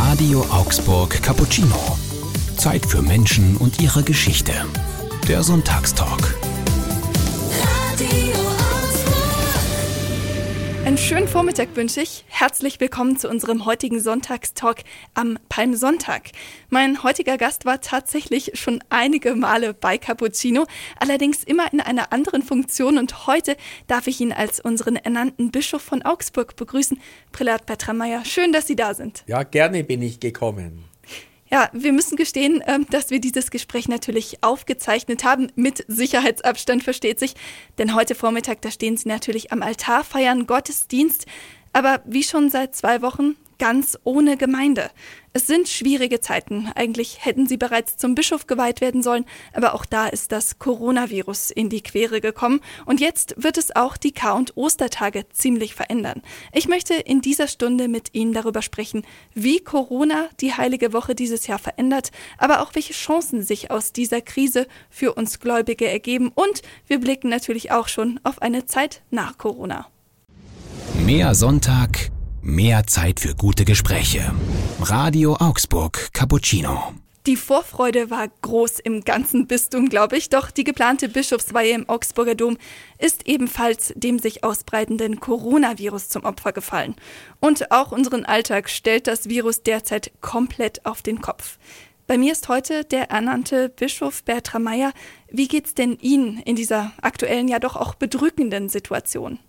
Radio Augsburg Cappuccino. Zeit für Menschen und ihre Geschichte. Der Sonntagstalk. Einen schönen Vormittag wünsche ich. Herzlich willkommen zu unserem heutigen Sonntagstalk am Palmsonntag. Mein heutiger Gast war tatsächlich schon einige Male bei Cappuccino, allerdings immer in einer anderen Funktion, und heute darf ich ihn als unseren ernannten Bischof von Augsburg begrüßen. Prälat Bertram Meyer, schön, dass Sie da sind. Ja, gerne bin ich gekommen. Ja, wir müssen gestehen, dass wir dieses Gespräch natürlich aufgezeichnet haben, mit Sicherheitsabstand, versteht sich. Denn heute Vormittag, da stehen Sie natürlich am Altar, feiern Gottesdienst, aber wie schon seit 2 Wochen ganz ohne Gemeinde. Es sind schwierige Zeiten. Eigentlich hätten Sie bereits zum Bischof geweiht werden sollen, aber auch da ist das Coronavirus in die Quere gekommen. Und jetzt wird es auch die Kar- und Ostertage ziemlich verändern. Ich möchte in dieser Stunde mit Ihnen darüber sprechen, wie Corona die Heilige Woche dieses Jahr verändert, aber auch welche Chancen sich aus dieser Krise für uns Gläubige ergeben. Und wir blicken natürlich auch schon auf eine Zeit nach Corona. Mehr Sonntag, mehr Zeit für gute Gespräche. Radio Augsburg Cappuccino. Die Vorfreude war groß im ganzen Bistum, glaube ich, doch die geplante Bischofsweihe im Augsburger Dom ist ebenfalls dem sich ausbreitenden Coronavirus zum Opfer gefallen. Und auch unseren Alltag stellt das Virus derzeit komplett auf den Kopf. Bei mir ist heute der ernannte Bischof Bertram Meyer. Wie geht's denn Ihnen in dieser aktuellen, ja doch auch bedrückenden Situation?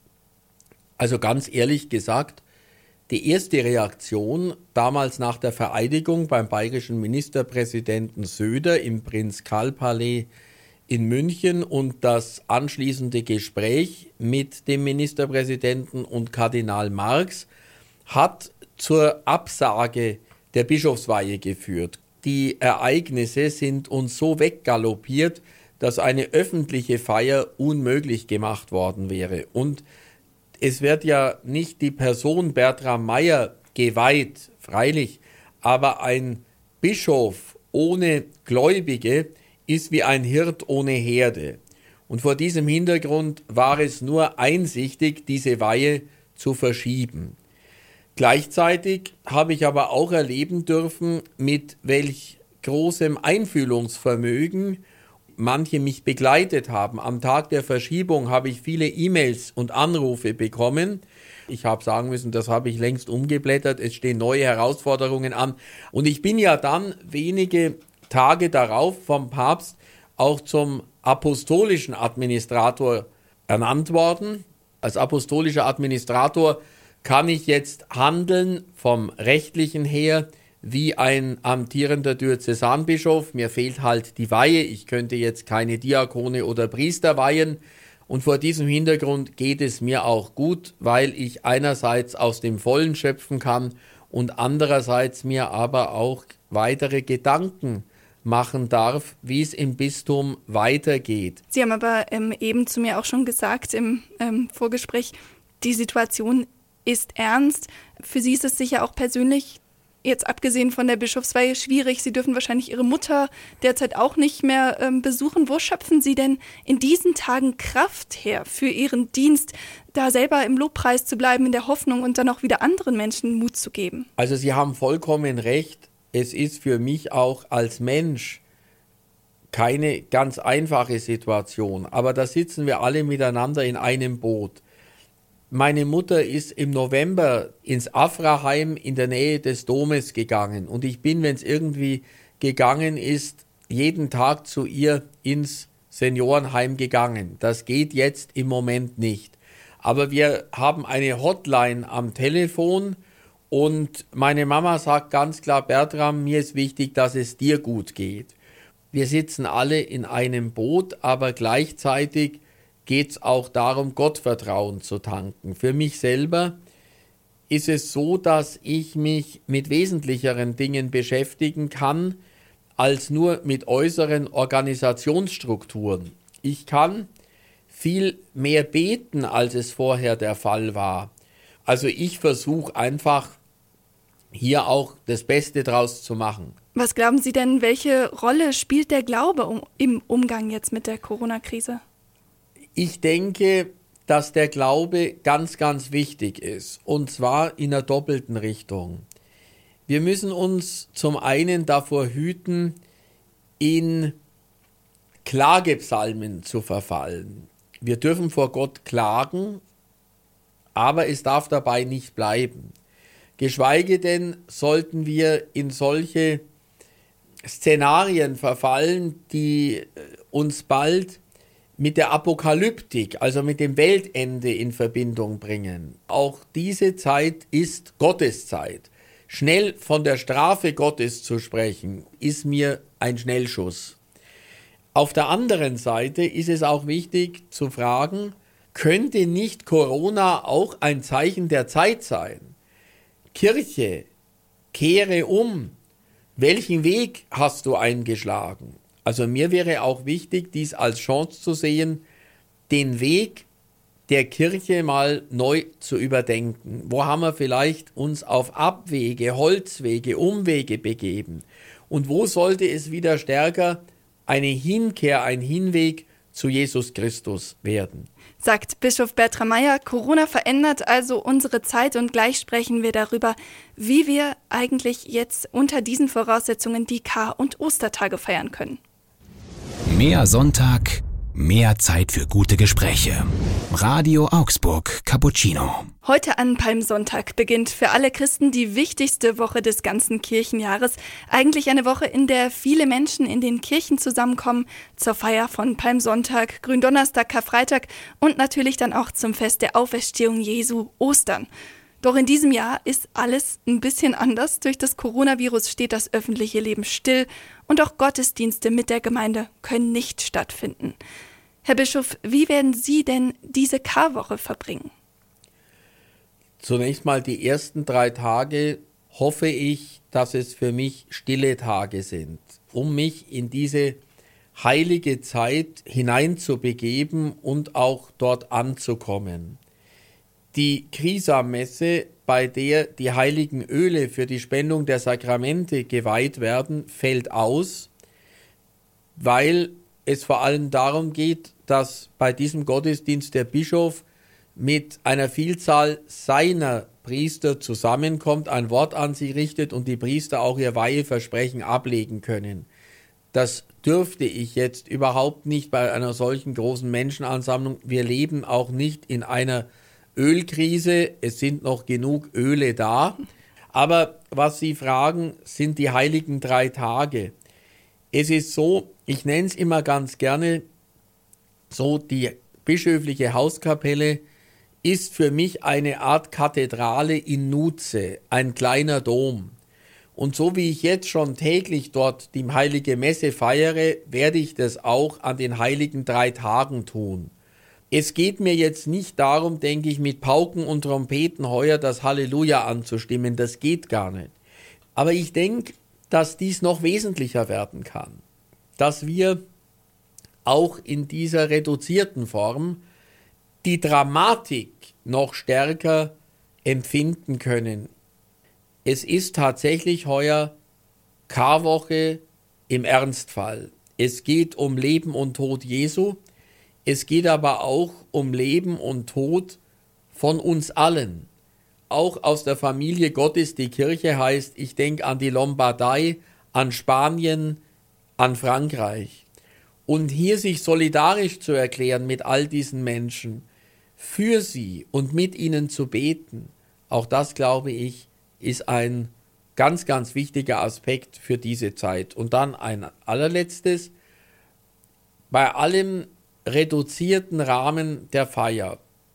Also ganz ehrlich gesagt, die erste Reaktion damals nach der Vereidigung beim bayerischen Ministerpräsidenten Söder im Prinz-Karl-Palais in München und das anschließende Gespräch mit dem Ministerpräsidenten und Kardinal Marx hat zur Absage der Bischofsweihe geführt. Die Ereignisse sind uns so weggaloppiert, dass eine öffentliche Feier unmöglich gemacht worden wäre. Und es wird ja nicht die Person Bertram Meyer geweiht, freilich, aber ein Bischof ohne Gläubige ist wie ein Hirt ohne Herde. Und vor diesem Hintergrund war es nur einsichtig, diese Weihe zu verschieben. Gleichzeitig habe ich aber auch erleben dürfen, mit welch großem Einfühlungsvermögen manche mich begleitet haben. Am Tag der Verschiebung habe ich viele E-Mails und Anrufe bekommen. Ich habe sagen müssen, das habe ich längst umgeblättert. Es stehen neue Herausforderungen an. Und ich bin ja dann wenige Tage darauf vom Papst auch zum apostolischen Administrator ernannt worden. Als apostolischer Administrator kann ich jetzt handeln vom Rechtlichen her wie ein amtierender Diözesanbischof. Mir fehlt halt die Weihe. Ich könnte jetzt keine Diakone oder Priester weihen. Und vor diesem Hintergrund geht es mir auch gut, weil ich einerseits aus dem Vollen schöpfen kann und andererseits mir aber auch weitere Gedanken machen darf, wie es im Bistum weitergeht. Sie haben aber eben zu mir auch schon gesagt im Vorgespräch, die Situation ist ernst. Für Sie ist es sicher auch persönlich, jetzt abgesehen von der Bischofsweihe, schwierig. Sie dürfen wahrscheinlich Ihre Mutter derzeit auch nicht mehr besuchen. Wo schöpfen Sie denn in diesen Tagen Kraft her für Ihren Dienst, da selber im Lobpreis zu bleiben, in der Hoffnung und dann auch wieder anderen Menschen Mut zu geben? Also Sie haben vollkommen recht. Es ist für mich auch als Mensch keine ganz einfache Situation. Aber da sitzen wir alle miteinander in einem Boot. Meine Mutter ist im November ins Afraheim in der Nähe des Domes gegangen und ich bin, wenn es irgendwie gegangen ist, jeden Tag zu ihr ins Seniorenheim gegangen. Das geht jetzt im Moment nicht. Aber wir haben eine Hotline am Telefon und meine Mama sagt ganz klar: Bertram, mir ist wichtig, dass es dir gut geht. Wir sitzen alle in einem Boot, aber gleichzeitig geht es auch darum, Gottvertrauen zu tanken. Für mich selber ist es so, dass ich mich mit wesentlicheren Dingen beschäftigen kann, als nur mit äußeren Organisationsstrukturen. Ich kann viel mehr beten, als es vorher der Fall war. Also ich versuche einfach, hier auch das Beste draus zu machen. Was glauben Sie denn, welche Rolle spielt der Glaube im Umgang jetzt mit der Corona-Krise? Ich denke, dass der Glaube ganz, ganz wichtig ist. Und zwar in einer doppelten Richtung. Wir müssen uns zum einen davor hüten, in Klagepsalmen zu verfallen. Wir dürfen vor Gott klagen, aber es darf dabei nicht bleiben. Geschweige denn sollten wir in solche Szenarien verfallen, die uns bald mit der Apokalyptik, also mit dem Weltende in Verbindung bringen. Auch diese Zeit ist Gotteszeit. Schnell von der Strafe Gottes zu sprechen, ist mir ein Schnellschuss. Auf der anderen Seite ist es auch wichtig zu fragen, könnte nicht Corona auch ein Zeichen der Zeit sein? Kirche, kehre um. Welchen Weg hast du eingeschlagen? Also mir wäre auch wichtig, dies als Chance zu sehen, den Weg der Kirche mal neu zu überdenken. Wo haben wir vielleicht uns auf Abwege, Holzwege, Umwege begeben? Und wo sollte es wieder stärker eine Hinkehr, ein Hinweg zu Jesus Christus werden? Sagt Bischof Bertram Meyer, Corona verändert also unsere Zeit und gleich sprechen wir darüber, wie wir eigentlich jetzt unter diesen Voraussetzungen die Kar- und Ostertage feiern können. Mehr Sonntag, mehr Zeit für gute Gespräche. Radio Augsburg Cappuccino. Heute an Palmsonntag beginnt für alle Christen die wichtigste Woche des ganzen Kirchenjahres. Eigentlich eine Woche, in der viele Menschen in den Kirchen zusammenkommen zur Feier von Palmsonntag, Gründonnerstag, Karfreitag und natürlich dann auch zum Fest der Auferstehung Jesu, Ostern. Doch in diesem Jahr ist alles ein bisschen anders. Durch das Coronavirus steht das öffentliche Leben still und auch Gottesdienste mit der Gemeinde können nicht stattfinden. Herr Bischof, wie werden Sie denn diese Karwoche verbringen? Zunächst mal die ersten 3 Tage hoffe ich, dass es für mich stille Tage sind, um mich in diese heilige Zeit hineinzubegeben und auch dort anzukommen. Die Chrisam-Messe, bei der die heiligen Öle für die Spendung der Sakramente geweiht werden, fällt aus, weil es vor allem darum geht, dass bei diesem Gottesdienst der Bischof mit einer Vielzahl seiner Priester zusammenkommt, ein Wort an sie richtet und die Priester auch ihr Weiheversprechen ablegen können. Das dürfte ich jetzt überhaupt nicht bei einer solchen großen Menschenansammlung. Wir leben auch nicht in einer Ölkrise, es sind noch genug Öle da. Aber was Sie fragen, sind die heiligen 3 Tage. Es ist so, ich nenne es immer ganz gerne, so die bischöfliche Hauskapelle ist für mich eine Art Kathedrale in Nutze, ein kleiner Dom. Und so wie ich jetzt schon täglich dort die heilige Messe feiere, werde ich das auch an den heiligen 3 Tagen tun. Es geht mir jetzt nicht darum, denke ich, mit Pauken und Trompeten heuer das Halleluja anzustimmen, das geht gar nicht. Aber ich denke, dass dies noch wesentlicher werden kann, dass wir auch in dieser reduzierten Form die Dramatik noch stärker empfinden können. Es ist tatsächlich heuer Karwoche im Ernstfall. Es geht um Leben und Tod Jesu. Es geht aber auch um Leben und Tod von uns allen. Auch aus der Familie Gottes, die Kirche heißt, ich denke an die Lombardei, an Spanien, an Frankreich. Und hier sich solidarisch zu erklären mit all diesen Menschen, für sie und mit ihnen zu beten, auch das, glaube ich, ist ein ganz, ganz wichtiger Aspekt für diese Zeit. Und dann ein allerletztes, bei allem reduzierten Rahmen der Feier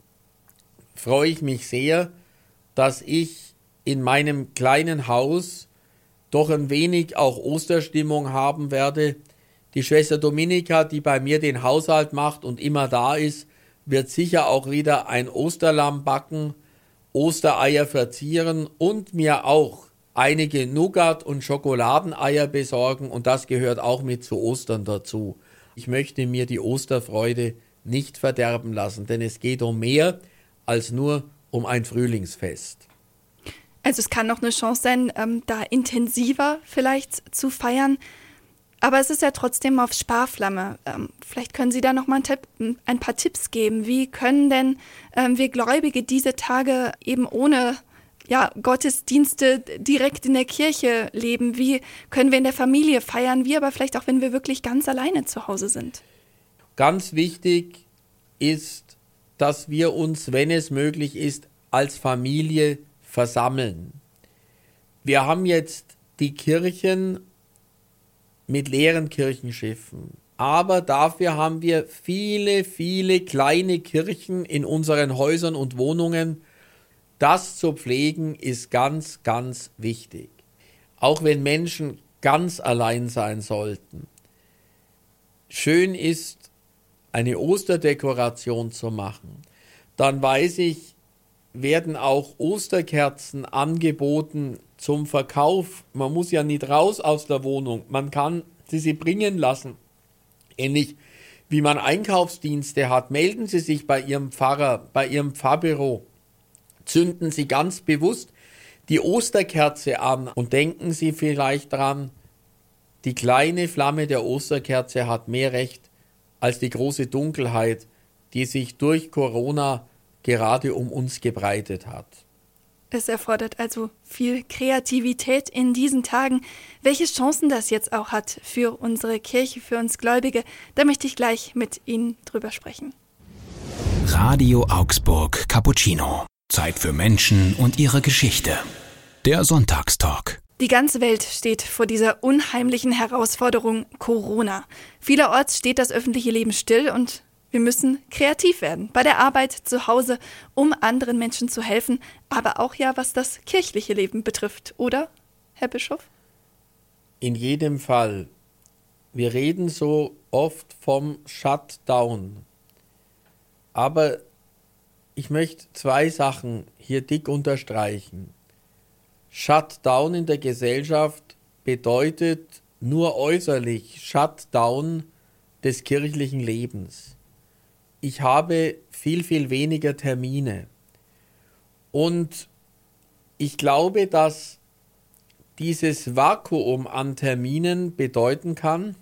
freue ich mich sehr, dass ich in meinem kleinen Haus doch ein wenig auch Osterstimmung haben werde. Die Schwester Dominika, die bei mir den Haushalt macht und immer da ist, wird sicher auch wieder ein Osterlamm backen, Ostereier verzieren und mir auch einige Nougat- und Schokoladeneier besorgen und das gehört auch mit zu Ostern dazu. Ich möchte mir die Osterfreude nicht verderben lassen, denn es geht um mehr als nur um ein Frühlingsfest. Also es kann noch eine Chance sein, da intensiver vielleicht zu feiern. Aber es ist ja trotzdem auf Sparflamme. Vielleicht können Sie da noch mal ein paar Tipps geben. Wie können denn wir Gläubige diese Tage eben ohne Gottesdienste direkt in der Kirche leben? Wie können wir in der Familie feiern? Wie aber vielleicht auch, wenn wir wirklich ganz alleine zu Hause sind? Ganz wichtig ist, dass wir uns, wenn es möglich ist, als Familie versammeln. Wir haben jetzt die Kirchen mit leeren Kirchenschiffen, aber dafür haben wir viele, viele kleine Kirchen in unseren Häusern und Wohnungen. Das zu pflegen ist ganz, ganz wichtig. Auch wenn Menschen ganz allein sein sollten. Schön ist, eine Osterdekoration zu machen. Dann weiß ich, werden auch Osterkerzen angeboten zum Verkauf. Man muss ja nicht raus aus der Wohnung. Man kann sie bringen lassen. Ähnlich wie man Einkaufsdienste hat, melden Sie sich bei Ihrem Pfarrer, bei Ihrem Pfarrbüro. Zünden Sie ganz bewusst die Osterkerze an und denken Sie vielleicht dran, die kleine Flamme der Osterkerze hat mehr Recht als die große Dunkelheit, die sich durch Corona gerade um uns gebreitet hat. Es erfordert also viel Kreativität in diesen Tagen. Welche Chancen das jetzt auch hat für unsere Kirche, für uns Gläubige, da möchte ich gleich mit Ihnen drüber sprechen. Radio Augsburg Cappuccino. Zeit für Menschen und ihre Geschichte. Der Sonntagstalk. Die ganze Welt steht vor dieser unheimlichen Herausforderung Corona. Vielerorts steht das öffentliche Leben still und wir müssen kreativ werden. Bei der Arbeit, zu Hause, um anderen Menschen zu helfen, aber auch was das kirchliche Leben betrifft. Oder, Herr Bischof? In jedem Fall. Wir reden so oft vom Shutdown. Aber ich möchte 2 Sachen hier dick unterstreichen. Shutdown in der Gesellschaft bedeutet nur äußerlich Shutdown des kirchlichen Lebens. Ich habe viel, viel weniger Termine. Und ich glaube, dass dieses Vakuum an Terminen bedeuten kann,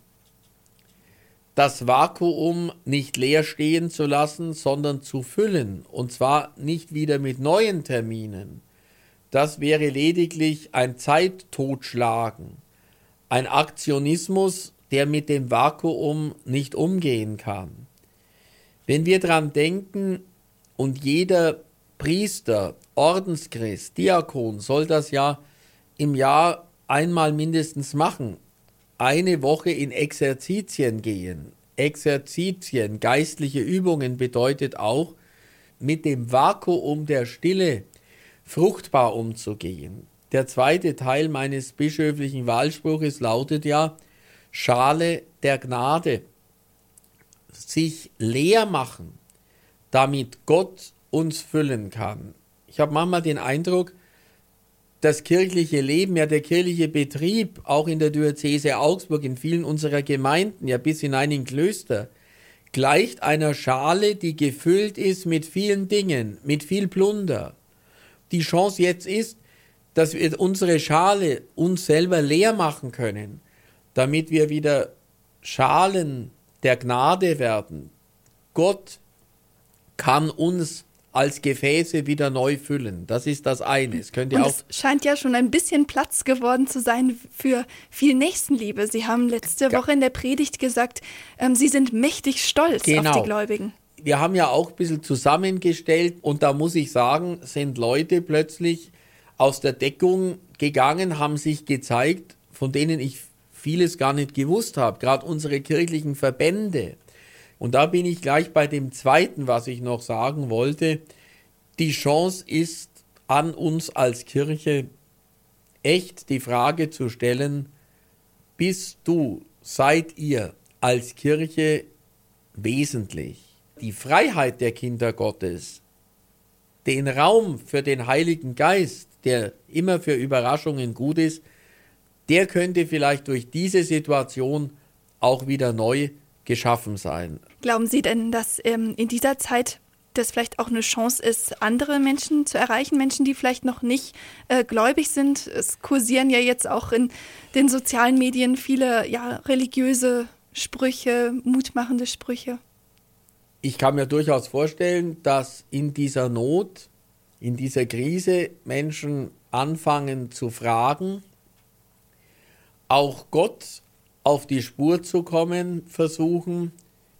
das Vakuum nicht leer stehen zu lassen, sondern zu füllen. Und zwar nicht wieder mit neuen Terminen. Das wäre lediglich ein Zeittotschlagen, ein Aktionismus, der mit dem Vakuum nicht umgehen kann. Wenn wir daran denken, und jeder Priester, Ordenschrist, Diakon soll das ja im Jahr einmal mindestens machen, eine Woche in Exerzitien gehen. Exerzitien, geistliche Übungen bedeutet auch, mit dem Vakuum der Stille fruchtbar umzugehen. Der zweite Teil meines bischöflichen Wahlspruches lautet ja, Schale der Gnade. Sich leer machen, damit Gott uns füllen kann. Ich habe manchmal den Eindruck, das kirchliche Leben, der kirchliche Betrieb, auch in der Diözese Augsburg, in vielen unserer Gemeinden, bis hinein in Klöster, gleicht einer Schale, die gefüllt ist mit vielen Dingen, mit viel Plunder. Die Chance jetzt ist, dass wir unsere Schale uns selber leer machen können, damit wir wieder Schalen der Gnade werden. Gott kann uns als Gefäße wieder neu füllen. Das ist das eine. Es scheint ja schon ein bisschen Platz geworden zu sein für viel Nächstenliebe. Sie haben letzte Woche in der Predigt gesagt, Sie sind mächtig stolz auf die Gläubigen. Wir haben ja auch ein bisschen zusammengestellt und da muss ich sagen, sind Leute plötzlich aus der Deckung gegangen, haben sich gezeigt, von denen ich vieles gar nicht gewusst habe, gerade unsere kirchlichen Verbände. Und da bin ich gleich bei dem Zweiten, was ich noch sagen wollte. Die Chance ist an uns als Kirche, echt die Frage zu stellen, seid ihr als Kirche wesentlich? Die Freiheit der Kinder Gottes, den Raum für den Heiligen Geist, der immer für Überraschungen gut ist, der könnte vielleicht durch diese Situation auch wieder neu geschaffen sein. Glauben Sie denn, dass in dieser Zeit das vielleicht auch eine Chance ist, andere Menschen zu erreichen, Menschen, die vielleicht noch nicht gläubig sind? Es kursieren ja jetzt auch in den sozialen Medien viele religiöse Sprüche, mutmachende Sprüche. Ich kann mir durchaus vorstellen, dass in dieser Not in dieser Krise Menschen anfangen zu fragen, auch Gott auf die Spur zu kommen, versuchen,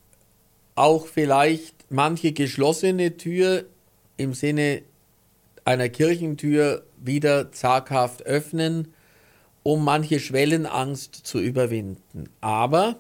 auch vielleicht manche geschlossene Tür im Sinne einer Kirchentür wieder zaghaft öffnen, um manche Schwellenangst zu überwinden. Aber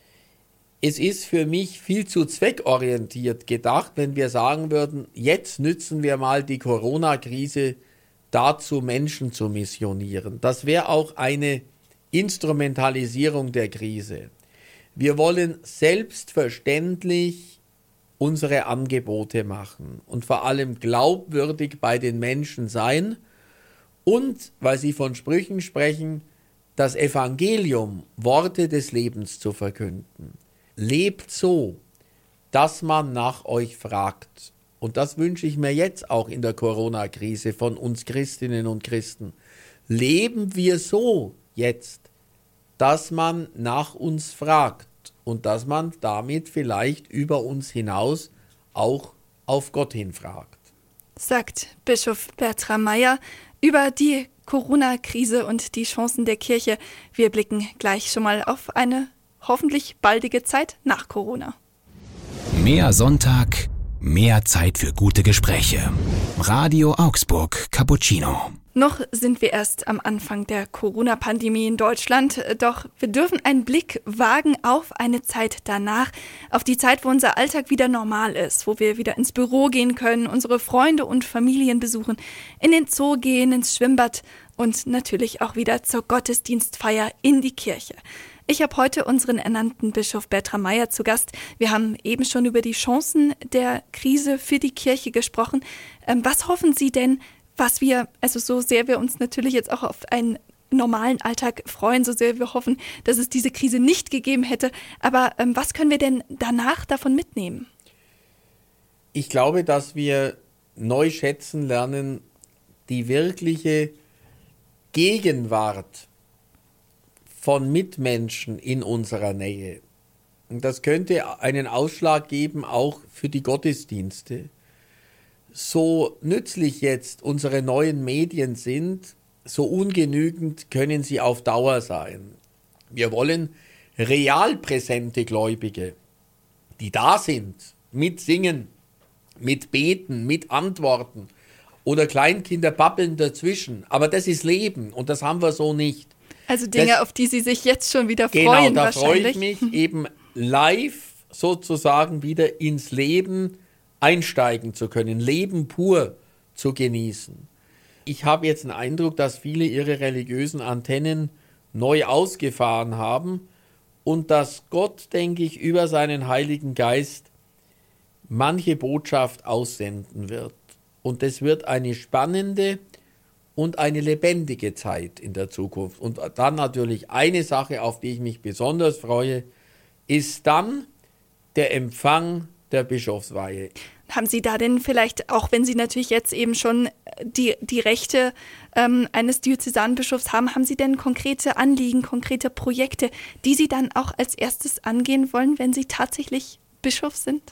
es ist für mich viel zu zweckorientiert gedacht, wenn wir sagen würden, jetzt nützen wir mal die Corona-Krise dazu, Menschen zu missionieren. Das wäre auch eine Instrumentalisierung der Krise. Wir wollen selbstverständlich unsere Angebote machen und vor allem glaubwürdig bei den Menschen sein und, weil Sie von Sprüchen sprechen, das Evangelium, Worte des Lebens zu verkünden. Lebt so, dass man nach euch fragt. Und das wünsche ich mir jetzt auch in der Corona-Krise von uns Christinnen und Christen. Leben wir so jetzt, dass man nach uns fragt und dass man damit vielleicht über uns hinaus auch auf Gott hinfragt. Sagt Bischof Bertram Meyer über die Corona-Krise und die Chancen der Kirche. Wir blicken gleich schon mal auf eine hoffentlich baldige Zeit nach Corona. Mehr Sonntag, mehr Zeit für gute Gespräche. Radio Augsburg Cappuccino. Noch sind wir erst am Anfang der Corona-Pandemie in Deutschland, doch wir dürfen einen Blick wagen auf eine Zeit danach, auf die Zeit, wo unser Alltag wieder normal ist, wo wir wieder ins Büro gehen können, unsere Freunde und Familien besuchen, in den Zoo gehen, ins Schwimmbad und natürlich auch wieder zur Gottesdienstfeier in die Kirche. Ich habe heute unseren ernannten Bischof Bertram Meyer zu Gast. Wir haben eben schon über die Chancen der Krise für die Kirche gesprochen. Was hoffen Sie denn, was wir, also so sehr wir uns natürlich jetzt auch auf einen normalen Alltag freuen, so sehr wir hoffen, dass es diese Krise nicht gegeben hätte, aber was können wir denn danach davon mitnehmen? Ich glaube, dass wir neu schätzen lernen, die wirkliche Gegenwart von Mitmenschen in unserer Nähe. Und das könnte einen Ausschlag geben, auch für die Gottesdienste. So nützlich jetzt unsere neuen Medien sind, so ungenügend können sie auf Dauer sein. Wir wollen real präsente Gläubige, die da sind, mit Singen, mit Beten, mit Antworten oder Kleinkinder babbeln dazwischen. Aber das ist Leben und das haben wir so nicht. Also Dinge, auf die Sie sich jetzt schon wieder freuen wahrscheinlich. Genau, da wahrscheinlich. freue ich mich eben live sozusagen wieder ins Leben einsteigen zu können, Leben pur zu genießen. Ich habe jetzt den Eindruck, dass viele ihre religiösen Antennen neu ausgefahren haben und dass Gott, denke ich, über seinen Heiligen Geist manche Botschaft aussenden wird. Und es wird eine spannende und eine lebendige Zeit in der Zukunft. Und dann natürlich eine Sache, auf die ich mich besonders freue, ist dann der Empfang der Bischofsweihe. Haben Sie da denn vielleicht, auch wenn Sie natürlich jetzt eben schon die Rechte eines Diözesanbischofs haben, haben Sie denn konkrete Anliegen, konkrete Projekte, die Sie dann auch als erstes angehen wollen, wenn Sie tatsächlich Bischof sind?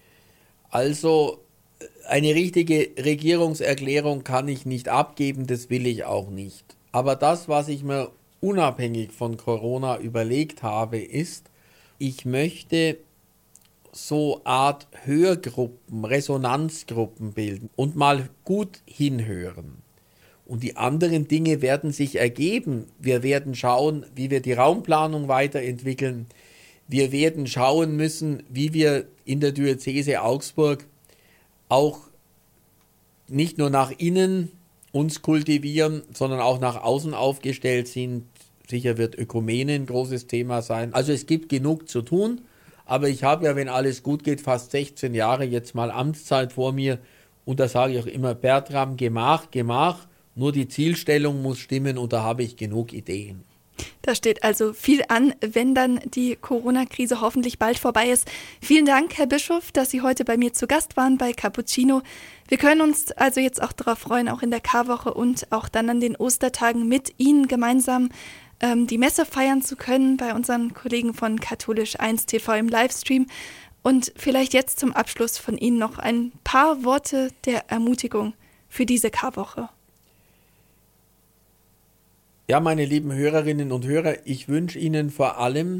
Also eine richtige Regierungserklärung kann ich nicht abgeben, das will ich auch nicht. Aber das, was ich mir unabhängig von Corona überlegt habe, ist, ich möchte so Art Hörgruppen, Resonanzgruppen bilden und mal gut hinhören. Und die anderen Dinge werden sich ergeben. Wir werden schauen, wie wir die Raumplanung weiterentwickeln. Wir werden schauen müssen, wie wir in der Diözese Augsburg auch nicht nur nach innen uns kultivieren, sondern auch nach außen aufgestellt sind. Sicher wird Ökumene ein großes Thema sein. Also es gibt genug zu tun. Aber ich habe ja, wenn alles gut geht, fast 16 Jahre jetzt mal Amtszeit vor mir. Und da sage ich auch immer, Bertram, Gemach, nur die Zielstellung muss stimmen und da habe ich genug Ideen. Da steht also viel an, wenn dann die Corona-Krise hoffentlich bald vorbei ist. Vielen Dank, Herr Bischof, dass Sie heute bei mir zu Gast waren bei Cappuccino. Wir können uns also jetzt auch darauf freuen, auch in der Karwoche und auch dann an den Ostertagen mit Ihnen gemeinsam die Messe feiern zu können bei unseren Kollegen von Katholisch 1 TV im Livestream. Und vielleicht jetzt zum Abschluss von Ihnen noch ein paar Worte der Ermutigung für diese Karwoche? Ja, meine lieben Hörerinnen und Hörer, ich wünsche Ihnen vor allem,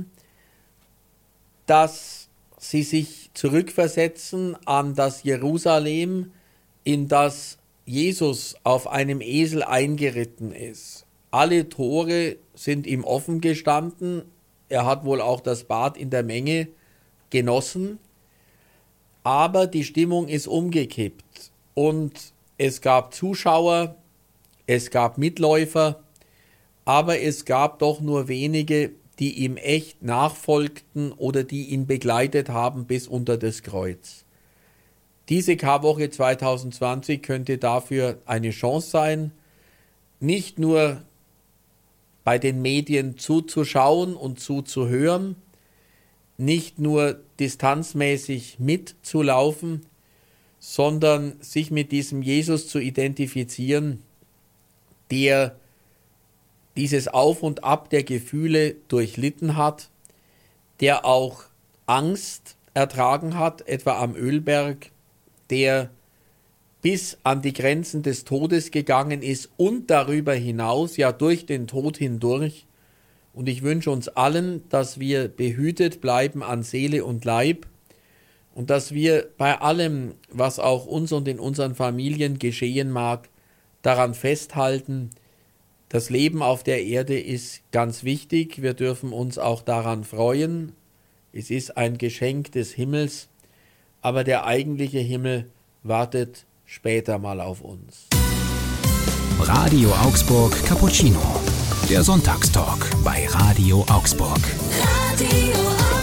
dass Sie sich zurückversetzen an das Jerusalem, in das Jesus auf einem Esel eingeritten ist. Alle Tore sind ihm offen gestanden. Er hat wohl auch das Bad in der Menge genossen. Aber die Stimmung ist umgekippt. Und es gab Zuschauer, es gab Mitläufer, aber es gab doch nur wenige, die ihm echt nachfolgten oder die ihn begleitet haben bis unter das Kreuz. Diese Karwoche 2020 könnte dafür eine Chance sein, nicht nur bei den Medien zuzuschauen und zuzuhören, nicht nur distanzmäßig mitzulaufen, sondern sich mit diesem Jesus zu identifizieren, der dieses Auf und Ab der Gefühle durchlitten hat, der auch Angst ertragen hat, etwa am Ölberg, der bis an die Grenzen des Todes gegangen ist und darüber hinaus, ja durch den Tod hindurch. Und ich wünsche uns allen, dass wir behütet bleiben an Seele und Leib und dass wir bei allem, was auch uns und in unseren Familien geschehen mag, daran festhalten, das Leben auf der Erde ist ganz wichtig. Wir dürfen uns auch daran freuen. Es ist ein Geschenk des Himmels, aber der eigentliche Himmel wartet später mal auf uns. Radio Augsburg Cappuccino. Der Sonntagstalk bei Radio Augsburg. Radio